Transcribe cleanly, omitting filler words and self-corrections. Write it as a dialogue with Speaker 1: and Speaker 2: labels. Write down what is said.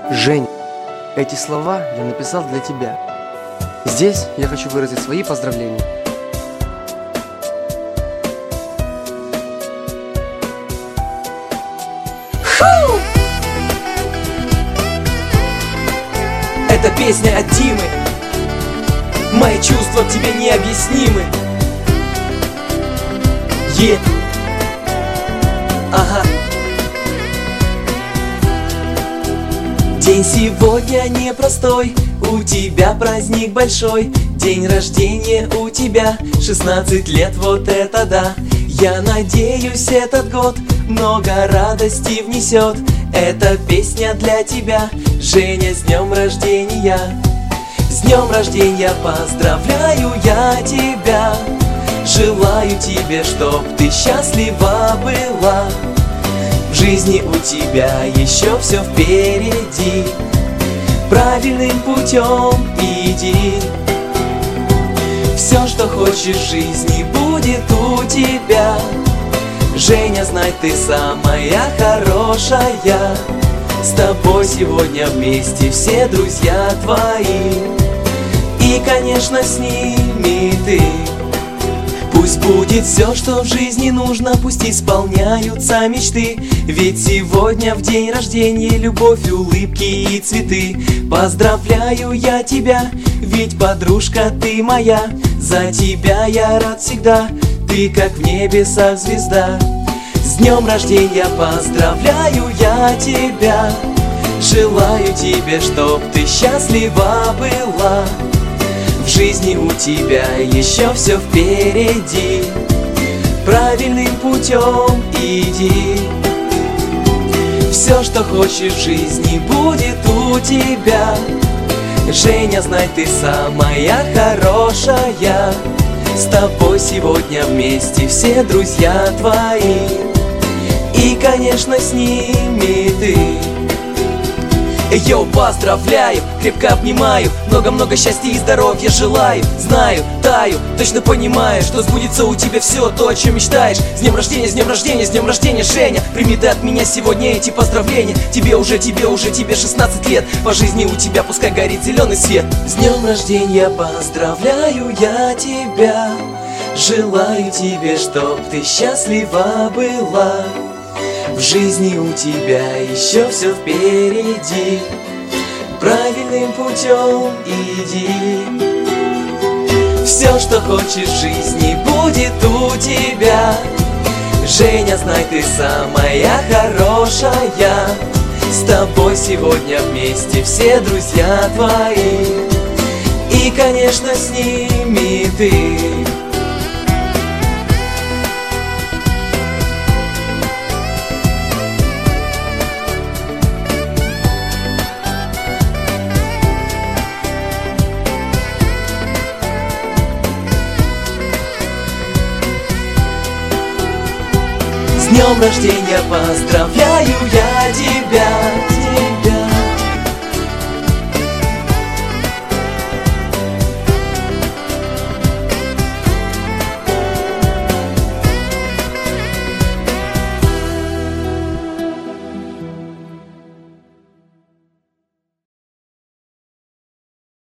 Speaker 1: Жень, эти слова я написал для тебя. Здесь я хочу выразить свои поздравления.
Speaker 2: Фу! Это песня от Димы. Мои чувства к тебе необъяснимы. Ага. День сегодня непростой, у тебя праздник большой. День рождения у тебя 16 лет, вот это да. Я надеюсь, этот год много радости внесет. Эта песня для тебя, Женя, с днем рождения. С днем рождения поздравляю я тебя. Желаю тебе, чтоб ты счастлива была. В жизни у тебя еще все впереди. Правильным путем иди. Все, что хочешь в жизни, будет у тебя. Женя, знай, ты самая хорошая. С тобой сегодня вместе все друзья твои. И, конечно, с ними ты. Пусть будет все, что в жизни нужно, пусть исполняются мечты. Ведь сегодня в день рождения любовь, улыбки и цветы. Поздравляю я тебя, ведь подружка ты моя. За тебя я рад всегда, ты как в небесах звезда. С днем рождения поздравляю я тебя. Желаю тебе, чтоб ты счастлива была. В жизни у тебя еще все впереди. Правильным путем иди. Все, что хочешь в жизни, будет у тебя. Женя, знай, ты самая хорошая. С тобой сегодня вместе все друзья твои. И, конечно, с ними ты. Йоу, поздравляю, крепко обнимаю. Много-много счастья и здоровья желаю. Знаю, таю, точно понимаю, что сбудется у тебя все то, о чем мечтаешь. С днем рождения, с днем рождения, с днем рождения, Женя. Прими ты от меня сегодня эти поздравления. Тебе 16 лет. По жизни у тебя пускай горит зеленый свет. С днем рождения поздравляю я тебя. Желаю тебе, чтоб ты счастлива была. В жизни у тебя еще все впереди. Правильным путем иди. Все, что хочешь в жизни, будет у тебя. Женя, знай, ты самая хорошая. С тобой сегодня вместе все друзья твои. И, конечно, с ними ты. С днем рождения поздравляю я тебя.